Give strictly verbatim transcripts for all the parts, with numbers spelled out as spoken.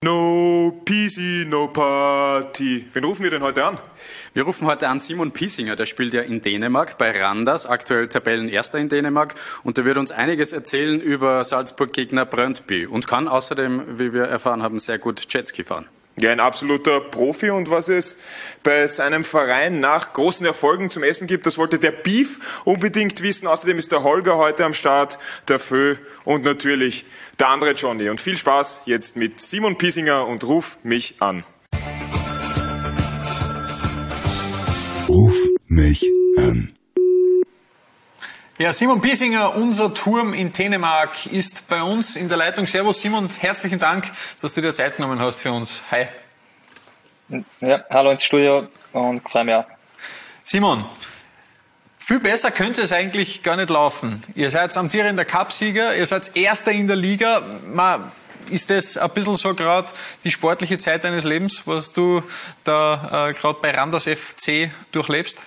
No Peasy, no Party. Wen rufen wir denn heute an? Wir rufen heute an Simon Piesinger, der spielt ja in Dänemark bei Randers, aktuell Tabellenerster in Dänemark, und der wird uns einiges erzählen über Salzburg-Gegner Brøndby und kann außerdem, wie wir erfahren haben, sehr gut Jetski fahren. Ja, ein absoluter Profi, und was es bei seinem Verein nach großen Erfolgen zum Essen gibt, das wollte der Beef unbedingt wissen. Außerdem ist der Holger heute am Start, der Fö und natürlich der andere Johnny. Und viel Spaß jetzt mit Simon Piesinger und Ruf mich an. Ruf mich an. Ja, Simon Piesinger, unser Turm in Dänemark, ist bei uns in der Leitung. Servus Simon, herzlichen Dank, dass du dir Zeit genommen hast für uns. Hi. Ja, hallo ins Studio und freue mich auch. Simon, viel besser könnte es eigentlich gar nicht laufen. Ihr seid amtierender Cupsieger, ihr seid Erster in der Liga. Man, ist das ein bisschen so gerade die sportliche Zeit deines Lebens, was du da äh, gerade bei Randers F C durchlebst?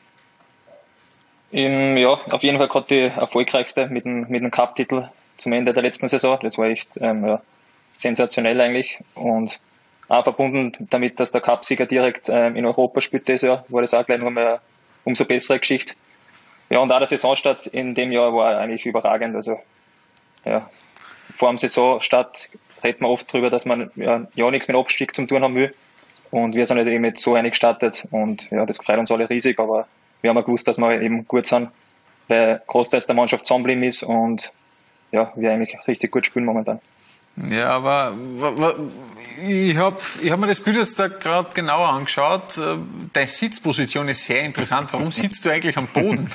In, ja, auf jeden Fall gerade die erfolgreichste mit dem, mit dem Cup-Titel zum Ende der letzten Saison. Das war echt ähm, ja, sensationell eigentlich, und auch verbunden damit, dass der Cup-Sieger direkt ähm, in Europa spielt dieses Jahr, war das auch gleich noch mal eine umso bessere Geschichte. Ja, und auch der Saisonstart in dem Jahr war eigentlich überragend. Also ja, vor dem Saisonstart redet man oft drüber, dass man ja, ja nichts mit Abstieg zum tun haben will, und wir sind halt eben jetzt so einig gestartet, und ja, das freut uns alle riesig, aber wir haben auch gewusst, dass wir eben gut sind, weil großteils der Mannschaft zusammengeblieben ist und ja, wir eigentlich richtig gut spielen momentan. Ja, aber ich habe ich hab mir das Bild jetzt da gerade genauer angeschaut. Deine Sitzposition ist sehr interessant. Warum sitzt du eigentlich am Boden?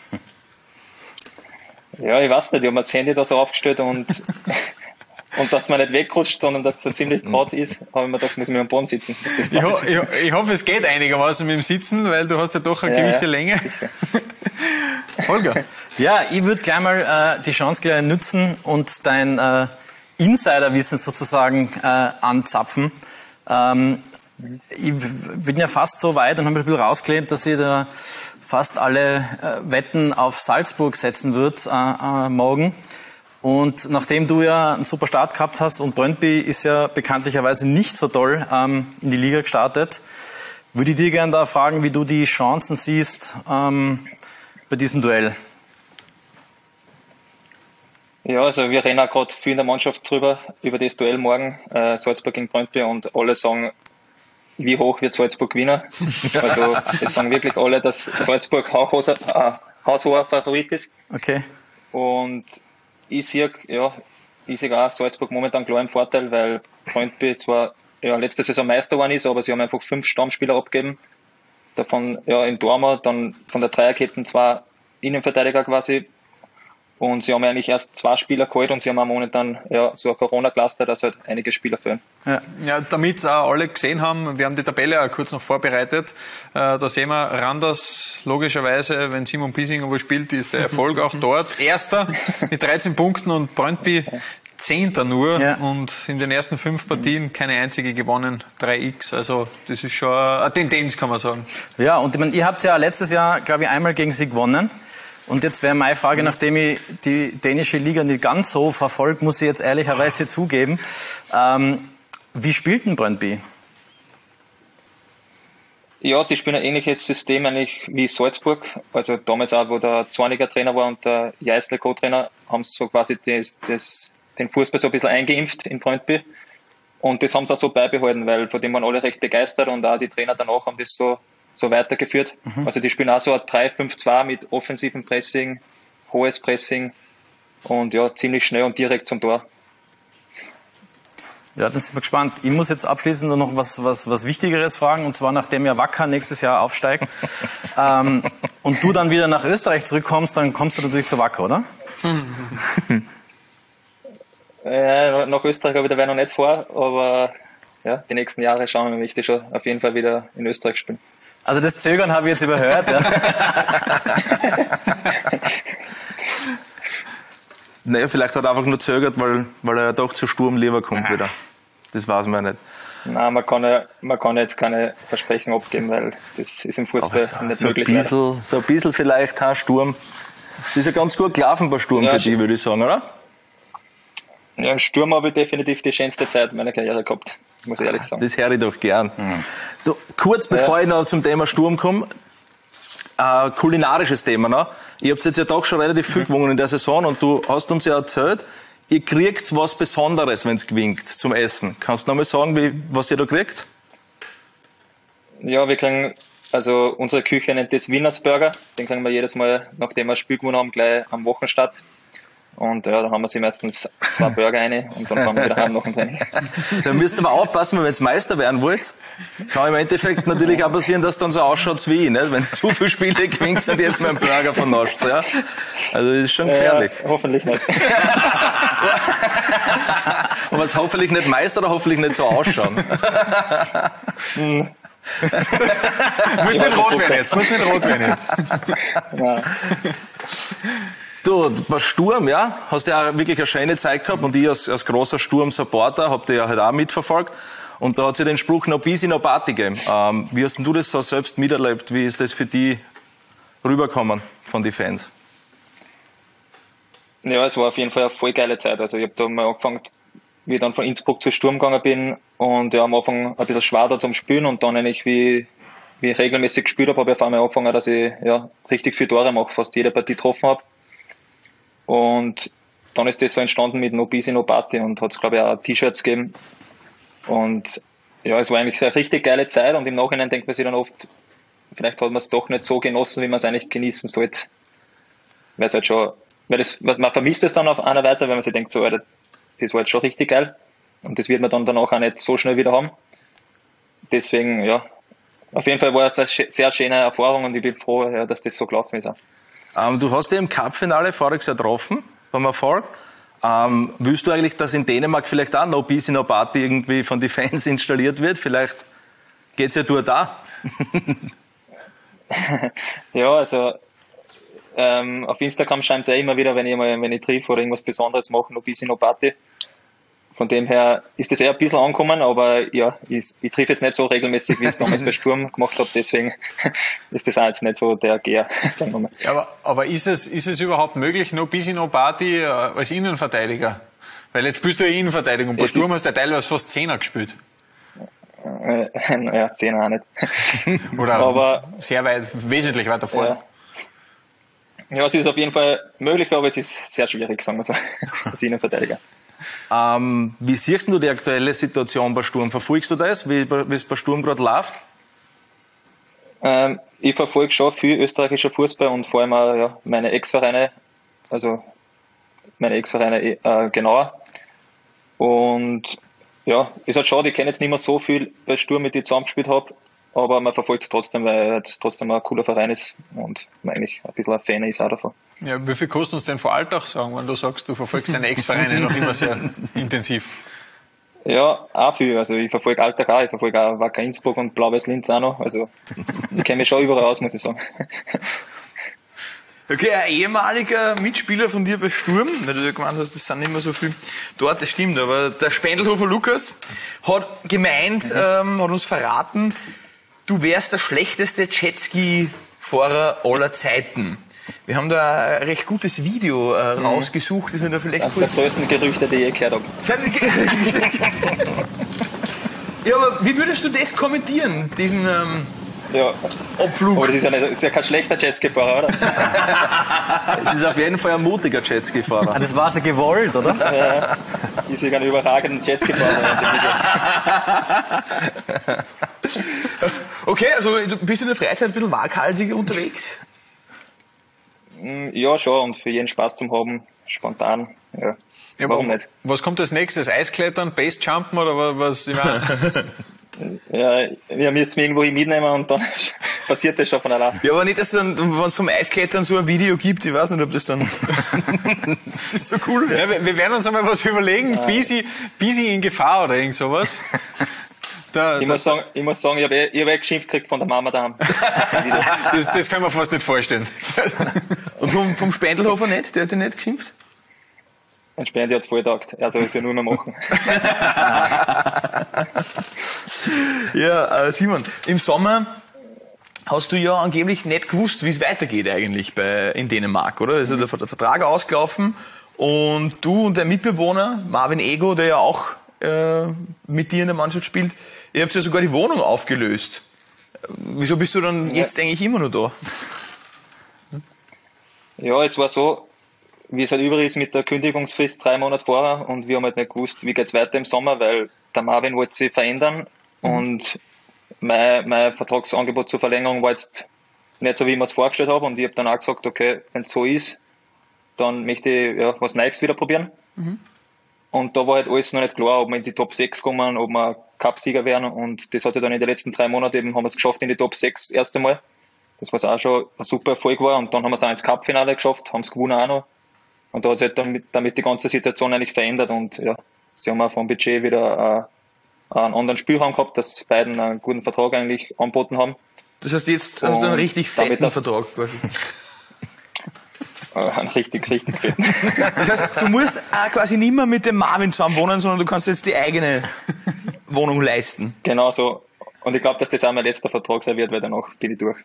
Ja, ich weiß nicht, ich habe mir das Handy da so aufgestellt und und dass man nicht wegrutscht, sondern dass es so ziemlich gerade ist, habe ich mir gedacht, muss ich mir am Boden sitzen. Ich, ho ich, ich hoffe, es geht einigermaßen mit dem Sitzen, weil du hast ja doch eine ja, gewisse ja. Länge. Holger. Ja, ich würde gleich mal äh, die Chance gleich nutzen und dein äh, Insiderwissen sozusagen äh, anzapfen. Ähm, ich bin ja fast so weit und habe ein bisschen rausgelehnt, dass ihr da fast alle äh, Wetten auf Salzburg setzen wird äh, äh, morgen. Und nachdem du ja einen super Start gehabt hast und Brøndby ist ja bekanntlicherweise nicht so toll ähm, in die Liga gestartet, würde ich dir gerne da fragen, wie du die Chancen siehst ähm, bei diesem Duell. Ja, also wir reden auch gerade viel in der Mannschaft drüber, über das Duell morgen, äh, Salzburg gegen Brøndby, und alle sagen, wie hoch wird Salzburg gewinnen. Also es sagen wirklich alle, dass Salzburg haushoher Favorit ist. Okay. Und ich sehe, ja, ich sehe auch Salzburg momentan klar im Vorteil, weil Brøndby zwar ja, letzte Saison Meister geworden ist, aber sie haben einfach fünf Stammspieler abgegeben. Davon ja in Dormer, dann von der Dreierkette zwei Innenverteidiger quasi. Und sie haben eigentlich erst zwei Spieler geholt, und sie haben auch momentan ja, so ein Corona-Cluster, dass halt einige Spieler fehlen. Ja, ja, damit auch alle gesehen haben, wir haben die Tabelle auch kurz noch vorbereitet. Äh, da sehen wir Randers, logischerweise, wenn Simon Piesinger wo spielt, ist der Erfolg auch dort. Erster mit dreizehn Punkten und Brøndby Zehnter nur, ja. Und in den ersten fünf Partien keine einzige gewonnen, drei X. Also das ist schon eine Tendenz, kann man sagen. Ja, und ich meine, ihr habt ja letztes Jahr, glaube ich, einmal gegen sie gewonnen. Und jetzt wäre meine Frage, nachdem ich die dänische Liga nicht ganz so verfolge, muss ich jetzt ehrlicherweise zugeben, ähm, wie spielt denn Brøndby? Ja, sie spielen ein ähnliches System eigentlich wie Salzburg. Also damals auch, wo der Zorniger Trainer war und der Jeißle Co-Trainer, haben sie so quasi das, das, den Fußball so ein bisschen eingeimpft in Brøndby. Und das haben sie auch so beibehalten, weil von dem waren alle recht begeistert, und auch die Trainer danach haben das so so weitergeführt. Mhm. Also die spielen auch so ein drei fünf zwei mit offensivem Pressing, hohes Pressing und ja, ziemlich schnell und direkt zum Tor. Ja, dann sind wir gespannt. Ich muss jetzt abschließend noch was, was, was Wichtigeres fragen, und zwar nachdem ja Wacker nächstes Jahr aufsteigt ähm, und du dann wieder nach Österreich zurückkommst, dann kommst du natürlich zu Wacker, oder? äh, nach Österreich habe ich dabei noch nicht vor, aber ja, die nächsten Jahre schauen wir, möchte ich schon auf jeden Fall wieder in Österreich spielen. Also das Zögern habe ich jetzt überhört. Ja. Naja, vielleicht hat er einfach nur zögert, weil, weil er ja doch zu Sturm lieber kommt wieder. Das weiß man ja nicht. Nein, man kann ja, man kann jetzt keine Versprechen abgeben, weil das ist im Fußball so, nicht so möglich. Ein bisschen, so ein bisschen vielleicht ein Sturm. Das ist ja ganz gut gelaufen bei Sturm ja, für dich, würde ich sagen, oder? Ja, im Sturm habe ich definitiv die schönste Zeit meiner Karriere gehabt, muss ich ehrlich sagen. Das höre ich doch gern. Mhm. Du, kurz bevor ja. ich noch zum Thema Sturm komme, äh, kulinarisches Thema noch. Ihr habt jetzt ja doch schon relativ viel mhm. gewonnen in der Saison und du hast uns ja erzählt, ihr kriegt was Besonderes, wenn es gewinnt, zum Essen. Kannst du noch mal sagen, wie, was ihr da kriegt? Ja, wir kriegen, also unsere Küche nennt das Wienersburger. Den kriegen wir jedes Mal, nachdem wir ein Spiel gewonnen haben, gleich am Wochenstart. Und ja, da haben wir sie meistens zwei Burger rein und dann fahren wir wieder heim nach dem Training. Da müsst ihr aber aufpassen, wenn ihr Meister werden wollt. Kann im Endeffekt natürlich auch passieren, dass es dann so ausschaut wie ich, ne? Wenn es zu viele Spiele gewinnt und jetzt mal einen Burger vernascht, ja? Also das ist schon gefährlich. Ja, hoffentlich nicht. Aber es hoffentlich nicht Meister oder hoffentlich nicht so ausschauen. Hm. Muss nicht rot werden jetzt, muss nicht rot werden jetzt. Ja. Du, bei Sturm, ja, hast ja wirklich eine schöne Zeit gehabt und ich als, als großer Sturm-Supporter hab dir ja halt auch mitverfolgt und da hat sich den Spruch noch bis in eine Party gegeben. Ähm, wie hast denn du das so selbst miterlebt? Wie ist das für dich rübergekommen von den Fans? Ja, es war auf jeden Fall eine voll geile Zeit. Also ich habe da mal angefangen, wie ich dann von Innsbruck zu Sturm gegangen bin und ja, am Anfang ein bisschen schwer da zum Spielen und dann eigentlich, wie, wie ich regelmäßig gespielt habe, habe ich auf einmal angefangen, dass ich ja, richtig viele Tore mache, fast jede Partie getroffen habe. Und dann ist das so entstanden mit No Busy, No Party und hat es, glaube ich, auch T-Shirts gegeben. Und ja, es war eigentlich eine richtig geile Zeit und im Nachhinein denkt man sich dann oft, vielleicht hat man es doch nicht so genossen, wie man es eigentlich genießen sollte. Weil es halt schon, weil das, man vermisst es dann auf einer Weise, weil man sich denkt, so, Alter, das war jetzt schon richtig geil. Und das wird man dann danach auch nicht so schnell wieder haben. Deswegen, ja, auf jeden Fall war es eine sehr schöne Erfahrung und ich bin froh, ja, dass das so gelaufen ist. Ähm, du hast ja im Cup-Finale voriges Jahr getroffen, beim Erfolg. Ähm, willst du eigentlich, dass in Dänemark vielleicht auch No Busy, No Party irgendwie von den Fans installiert wird? Vielleicht geht's ja durch da. Ja, also ähm, auf Instagram schreiben sie immer wieder, wenn ich mal, wenn ich triff oder irgendwas Besonderes mache, No Busy, No Party. Von dem her ist das eher ein bisschen angekommen, aber ja, ich, ich triff jetzt nicht so regelmäßig, wie ich es damals bei Sturm gemacht habe, deswegen ist das auch jetzt nicht so der Geher. Ja, aber, aber ist es, ist es überhaupt möglich, No Busy, No Party äh, als Innenverteidiger? Weil jetzt spielst du ja Innenverteidigung, bei Sturm hast du ja teilweise fast Zehner gespielt. Äh, naja, Zehner auch nicht. Oder aber, sehr weit, wesentlich weiter vorne. Ja. ja, es ist auf jeden Fall möglich, aber es ist sehr schwierig, sagen wir so, als Innenverteidiger. Ähm, wie siehst du die aktuelle Situation bei Sturm? Verfolgst du das, wie, wie es bei Sturm gerade läuft? Ähm, ich verfolge schon viel österreichischer Fußball und vor allem auch ja, meine Ex-Vereine, also meine Ex-Vereine äh, genauer. Und ja, ist halt schade, ich kenne jetzt nicht mehr so viel bei Sturm, mit denen ich zusammengespielt habe, aber man verfolgt es trotzdem, weil er halt trotzdem ein cooler Verein ist und man eigentlich ein bisschen ein Fan ist auch davon. Ja, wie viel kostet uns denn vor Alltag sagen, wenn du sagst, du verfolgst deine Ex-Vereine noch immer sehr intensiv? Ja, auch viel. Also ich verfolge Alltag auch, ich verfolge auch Wacker Innsbruck und Blau-Weiß Linz auch noch. Also ich kenne mich schon überall aus, muss ich sagen. Okay, ein ehemaliger Mitspieler von dir bei Sturm, weil du ja gemeint hast, das sind nicht mehr so viel dort, das stimmt, aber der Spendelhofer Lukas hat gemeint, mhm. ähm, hat uns verraten, du wärst der schlechteste Jetski-Fahrer aller Zeiten. Wir haben da ein recht gutes Video äh, mhm. rausgesucht, das wir da vielleicht das kurz... Das größten Gerüchte, die ich je gehört habe. Ja, aber wie würdest du das kommentieren, diesen... Ähm, Ja. Abflug. Aber das ist ja, nicht, ist ja kein schlechter Jetski-Fahrer, oder? Das ist auf jeden Fall ein mutiger Jetski-Fahrer. Ah, das war so gewollt, oder? Ja, ich sehe einen überragenden Jetski-Fahrer. Okay, also du bist in der Freizeit ein bisschen waghalsiger unterwegs? Ja, schon, und für jeden Spaß zum haben, spontan, ja. Ja, warum nicht? Was kommt als nächstes? Eisklettern, Basejumpen oder was? Ich meine, ja, wir haben jetzt irgendwo mitnehmen und dann passiert das schon von allein. Ja, aber nicht, dass dann, wenn es vom Eisklettern so ein Video gibt, ich weiß nicht, ob das dann, das ist so cool. Ja, wir, wir werden uns einmal was überlegen, ja. Busy, busy in Gefahr oder irgend sowas. Da, ich, da, muss sagen, ich muss sagen, ich habe eh, hab eh geschimpft gekriegt von der Mama daheim. das, das können wir fast nicht vorstellen. Und vom, vom Spendelhofer nicht? Der hat dich nicht geschimpft? Ein Spendi hat's voll getaugt. Er soll es ja nur mehr machen. Ja, äh, Simon, im Sommer hast du ja angeblich nicht gewusst, wie es weitergeht eigentlich bei, in Dänemark, oder? Also der, der Vertrag ausgelaufen Und du und der Mitbewohner, Marvin Ego, der ja auch äh, mit dir in der Mannschaft spielt, ihr habt ja sogar die Wohnung aufgelöst. Wieso bist du dann ja. jetzt eigentlich immer noch da? Ja, es war so, wie es halt übrig ist mit der Kündigungsfrist drei Monate vorher und wir haben halt nicht gewusst, wie geht's weiter im Sommer, weil der Marvin wollte sich verändern mhm. und mein, mein Vertragsangebot zur Verlängerung war jetzt nicht so, wie ich mir es vorgestellt habe und ich habe dann auch gesagt, okay, wenn es so ist, dann möchte ich ja, was Neues wieder probieren. Mhm. Und da war halt alles noch nicht klar, ob wir in die Top sechs kommen, ob wir Cup-Sieger werden und das hat ja dann in den letzten drei Monaten eben, haben wir es geschafft in die Top sechs das erste Mal. Das was auch schon ein super Erfolg war und dann haben wir es auch ins Cup-Finale geschafft, haben es gewonnen auch noch. Und da hat sich halt damit, damit die ganze Situation eigentlich verändert und ja, sie haben auch vom Budget wieder äh, einen anderen Spielraum gehabt, dass beiden einen guten Vertrag eigentlich angeboten haben. Das heißt, jetzt hast du einen richtig fetten Vertrag quasi. Ein richtig, richtig fetten. Das heißt, du musst auch quasi nicht mehr mit dem Marvin zusammen wohnen, sondern du kannst jetzt die eigene Wohnung leisten. Genau so. Und ich glaube, dass das auch mein letzter Vertrag sein wird, weil danach bin ich durch.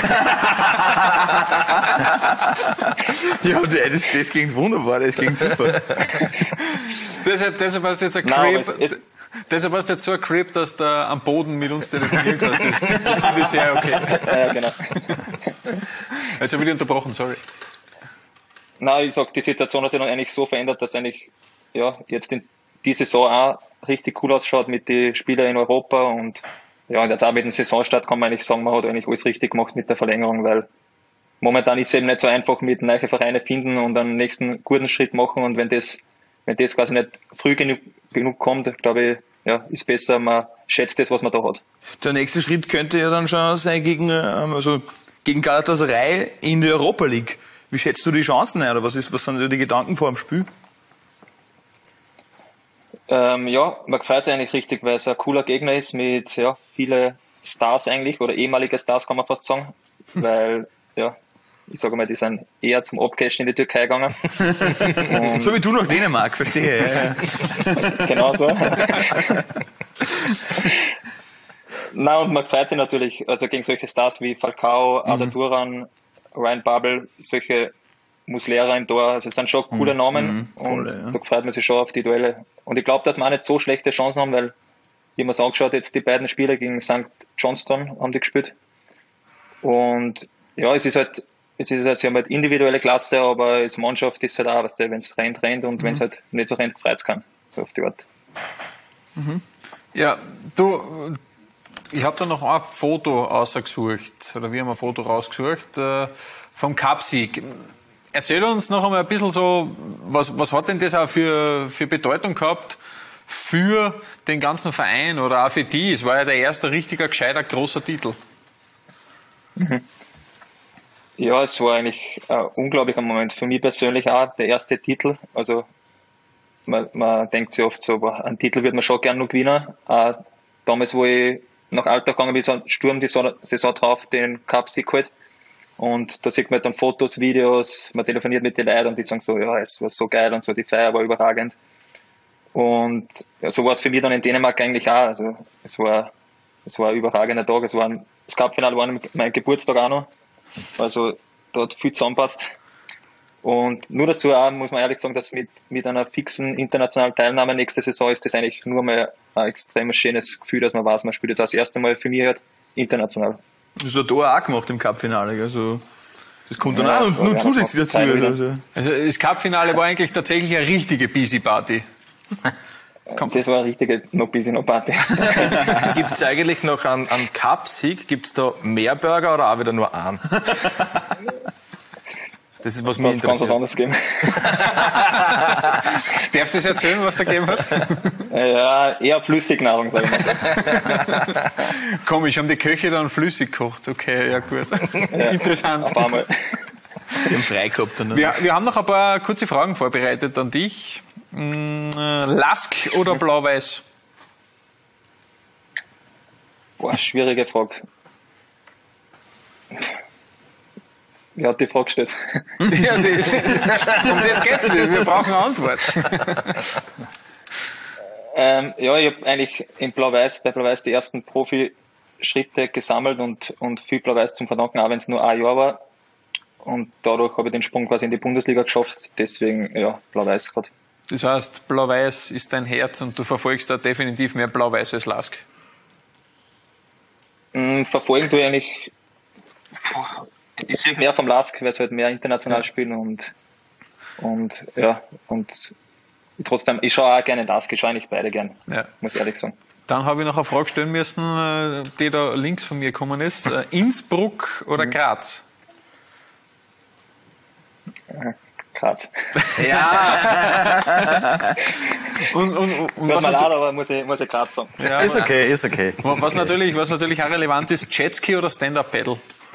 Ja, das, das klingt wunderbar, das klingt super. Deshalb, deshalb hast du jetzt ein Crib, es, deshalb hast du jetzt so ein Crib, dass du am Boden mit uns telefonieren kannst. Das, das finde ich sehr okay. Ja, genau. Jetzt habe ich dich unterbrochen, sorry. Nein, ich sag, die Situation hat sich dann eigentlich so verändert, dass eigentlich, ja, jetzt in die Saison auch richtig cool ausschaut mit den Spielern in Europa und ja, und jetzt auch mit dem Saisonstart kann man eigentlich sagen, man hat eigentlich alles richtig gemacht mit der Verlängerung, weil momentan ist es eben nicht so einfach mit neuen Vereinen finden und einen nächsten guten Schritt machen und wenn das, wenn das quasi nicht früh genug, genug kommt, glaube ich, ja, ist besser, man schätzt das, was man da hat. Der nächste Schritt könnte ja dann schon sein gegen, also gegen Galatasaray in der Europa League. Wie schätzt du die Chancen ein oder was ist, was sind die Gedanken vor dem Spiel? Ähm, ja, man freut sich eigentlich richtig, weil es ein cooler Gegner ist mit ja viele Stars eigentlich oder ehemalige Stars kann man fast sagen, weil ja ich sage mal, die sind eher zum Abcashen in die Türkei gegangen. Und so wie du nach Dänemark, verstehe. Ja. Genau so. Na und man freut sich natürlich, also gegen solche Stars wie Falcao, Arda Turan, Ryan Babel, solche Muslera im Tor, also es sind schon coole Namen mhm, und voll, ja. Da freut man sich schon auf die Duelle. Und ich glaube, dass wir auch nicht so schlechte Chancen haben, weil, wie man es angeschaut, jetzt die beiden Spiele gegen Sankt Johnston haben die gespielt. Und ja, es ist halt, es ist halt, sie haben halt individuelle Klasse, aber als Mannschaft ist halt auch, weißt du, wenn es rennt, rennt und mhm. wenn es halt nicht so rennt, freut es kann. So auf die Art. Mhm. Ja, du, ich habe da noch ein Foto ausgesucht, oder wir haben ein Foto rausgesucht, äh, vom Cup-Sieg. Erzähl uns noch einmal ein bisschen so, was, was hat denn das auch für, für Bedeutung gehabt für den ganzen Verein oder auch für die? Es war ja der erste richtiger, gescheiter, großer Titel. Mhm. Ja, es war eigentlich ein unglaublicher Moment. Für mich persönlich auch der erste Titel. Also man, man denkt sich oft so, einen Titel wird man schon gerne noch gewinnen. Auch damals, wo ich nach Alter gegangen bin, so Sturm die Saison drauf, den Cup-Sieg geholt. Und da sieht man dann Fotos, Videos, man telefoniert mit den Leuten und die sagen so, ja, es war so geil und so, die Feier war überragend. Und ja, so war es für mich dann in Dänemark eigentlich auch. Also es war, es war ein überragender Tag. Es war ein, das Cup-Finale war mein Geburtstag auch noch. Also da hat viel zusammenpasst. Und nur dazu auch muss man ehrlich sagen, dass mit, mit einer fixen internationalen Teilnahme nächste Saison ist das eigentlich nur mal ein extrem schönes Gefühl, dass man weiß, man spielt jetzt auch das erste Mal für mich halt international. Das hat er auch gemacht im Cup-Finale, also das kommt dann ja, auch und nur zusätzlich dazu. Also. also das Cup-Finale war eigentlich tatsächlich eine richtige Busy-Party. Das war eine richtige no busy no Party. Gibt es eigentlich noch einen, einen Cup-Sieg? Gibt es da mehr Burger oder auch wieder nur einen? Das ist was mir interessiert. Ganz was anderes geben. Darfst du das erzählen, was da gegeben hat? Ja, eher Flüssignahrung, sag ich mal so. Komisch, haben die Köche dann flüssig gekocht? Okay, ja gut. Ja, interessant. Auf einmal. Die haben frei gehabt. Dann wir, wir haben noch ein paar kurze Fragen vorbereitet an dich. Lask oder Blau-Weiß? Boah, schwierige Frage. Wer hat die Frage gestellt? Ja, die, um das geht's nicht. Wir brauchen eine Antwort. ähm, ja, ich habe eigentlich in Blau-Weiß, bei Blau-Weiß die ersten Profi-Schritte gesammelt und, und viel Blau-Weiß zum Verdanken, auch wenn es nur ein Jahr war. und dadurch habe ich den Sprung quasi in die Bundesliga geschafft. Deswegen, ja, Blau-Weiß gerade. Das heißt, Blau-Weiß ist dein Herz und du verfolgst da definitiv mehr Blau-Weiß als Lask. Mm, verfolgen tue ich eigentlich, ich sehe mehr vom Lask, weil sie halt mehr international spielen und, und ja, und trotzdem, ich schaue auch gerne Lask, ich schaue eigentlich beide gern, Ja. muss ich ehrlich sagen. Dann habe ich noch eine Frage stellen müssen, äh, die da links von mir gekommen ist. Äh, Innsbruck oder Graz? Graz. Ja. Und, und, und Tut was, mir leid, natu- aber muss ich, muss ich Graz sagen. ja, Ist okay, ist okay. was, natürlich, was natürlich auch relevant ist, Jetski oder Stand-Up-Paddle?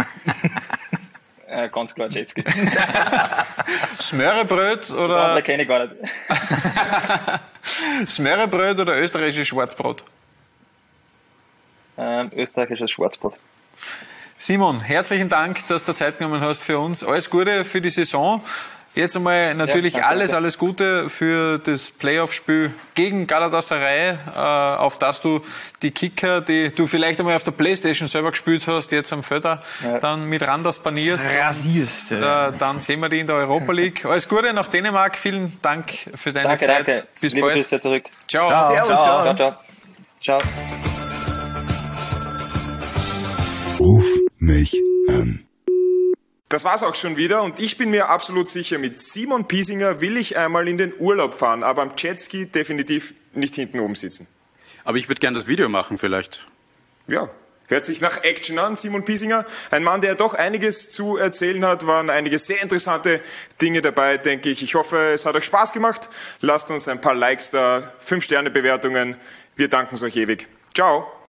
Äh, ganz klar Jetski. Smörebröt Das oder andere kenne ich gar nicht. Smörebröt oder österreichisches Schwarzbrot? Ähm, österreichisches Schwarzbrot. Simon, herzlichen Dank, dass du Zeit genommen hast für uns. Alles Gute für die Saison. Jetzt einmal natürlich Ja, danke, alles, danke. alles Gute für das Playoff-Spiel gegen Galatasaray, äh, auf das du die Kicker, die du vielleicht einmal auf der Playstation selber gespielt hast, jetzt am Föder, Ja. dann mit Randers banierst. Rasierst. Und, äh, dann sehen wir die in der Europa League. Alles Gute nach Dänemark. Vielen Dank für deine Danke, Zeit. danke. Bis Liebe bald. Grüße zurück. Ciao. Servus, ciao. Ciao, ciao. Ciao. Ruf mich an. Das war's auch schon wieder und ich bin mir absolut sicher, mit Simon Piesinger will ich einmal in den Urlaub fahren, aber am Jetski definitiv nicht hinten oben sitzen. Aber ich würde gerne das Video machen vielleicht. Ja, hört sich nach Action an, Simon Piesinger. Ein Mann, der doch einiges zu erzählen hat, waren einige sehr interessante Dinge dabei, denke ich. Ich hoffe, es hat euch Spaß gemacht. Lasst uns ein paar Likes da, fünf Sterne Bewertungen. Wir danken es euch ewig. Ciao.